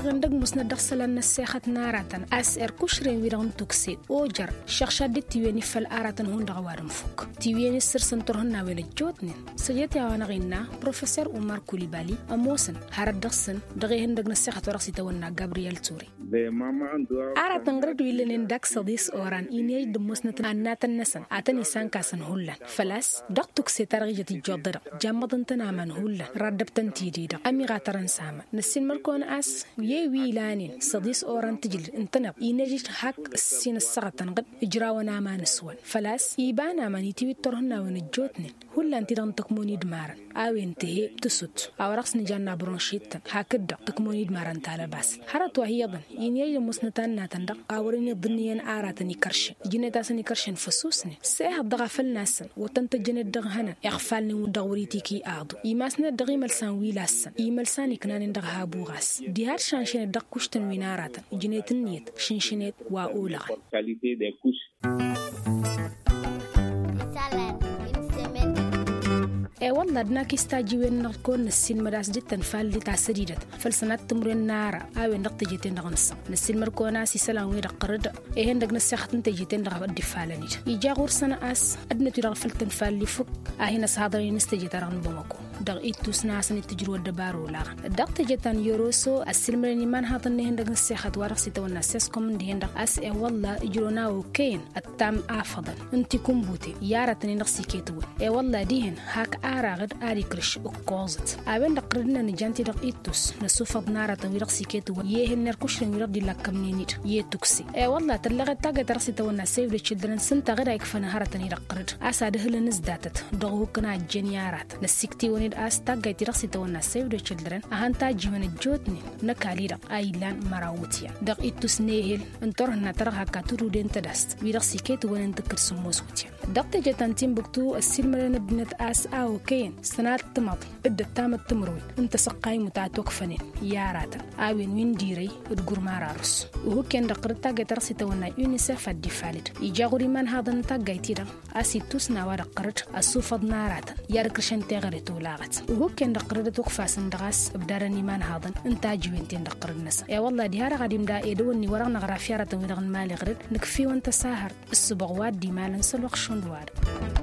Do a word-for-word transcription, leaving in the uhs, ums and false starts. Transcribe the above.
غندق مسند دخسلنا الساخت ناراتن أس إر كشرين ويرغن توكسي أوجر شخشاد تيويني فالآراتن هون دغوارن فوق تيويني السرسن ترهن وين الجوتنين سجيتي وانا غينا بروفيسور عمر كوليبالي أموسن هارد دخسن دغي هندق نساخت ورقسي تونا غابرييل توري آراتن غرد ويلن داك صديس أوران إني دموسنة أناتن نسن أتني سانكاسن هولن فلاس دق توكسي ترغيجة الجودر جامدن تنامن هولن ردبتن تيديدا أمي غاترن سامة نسين مركون أس يوي لانين صديس أوران تجل انتنب إنجيش حق السين السغتن غد إجراونا ما نسوان فلاس إيبانا ماني تيوي ترهنا ونجوتنين هولن تيدان تكموني دمارن أو انتهي تسوت أو رقص نجانا برونشيتن هكذا تكموني دمارن تالا باس حرط وهيضا إني مسنتان ناتندق أوريني ضنيان آراتني كرشن جنتاسني كرشن فسوسني سيها الضغفل ناسن وتنتجن الدغهنا يغفالني ودغوريتيكي أعضو إيماسنا الدغي ملسان ويلاسن إيملساني كنان دغها بوغاس دي هاد شانشين الدغ كشتن ويناراتن جنيت النيت شنشنيت وأولغ ee walladna kistaji wen nakon nasin madas jitten falli tasridat falsanat tumren nara awen naqti jitten dagns nasin markona si salan wi daqrad e hendag nasakhat nta jitten dagab difalani ija gursana as adnatu dagfaltan falli fuk ahina sadari nistejitaran bomako dag itus nasan tijru dabaru la daqti jitten yoroso asilmani man hatan hendag nasakhat warqsi tawna seskom ndi hendag as e walla ijrona وكين التام افضل انت كمبوتي يارتني نقصي كيتو e walla dihen hak أراغد أري كرش أقوزت أبين دقرنا نجانتي دقيتوس نسوفض نارة ويرقسي كيتو يهن نركشن يرد لك كمنينير يتوكسي أي والله تلغت تاجة ترسي تونا سيف للشدرن سنت غير يكفنا هرتني دقرد أسعد هل نزداتت دغو كنا جنيارات نسكتي ونيد أس تاجة ترسي تونا سيف للشدرن أهان تاجي من الجوتني نكالي دق أيلان مراوتيا دقيتوس نيهل انطرنا ترها كاتورو دين تدست ويرقسي كيتو وننتكر سموسوتيا دقت جتانتين بكتو السلمرين بنت أس أو كين سنات تمط إدت تامت تمروي انت سقاي متعتوك فنين ياراتا آوين وين ديري ادقور مارارس وهو كان دقرتا جترسي تونا يونيسف الدفالد يجاغوري من هذا نتاقاي تيرا أسي توسنا ودقرت السوفض ناراتا ياركرشن تغري تولاغت وهو كان دقرت توقفاس اندغاس بدارني من هذا انتاجي وينتين دقر الناس يا والله ديارا غاديم دا إيدوني ورغنا غرافيارة ويدغن مالي غرد نكفي وانت ساهر السبغوات دي مالن سلوخ شندوار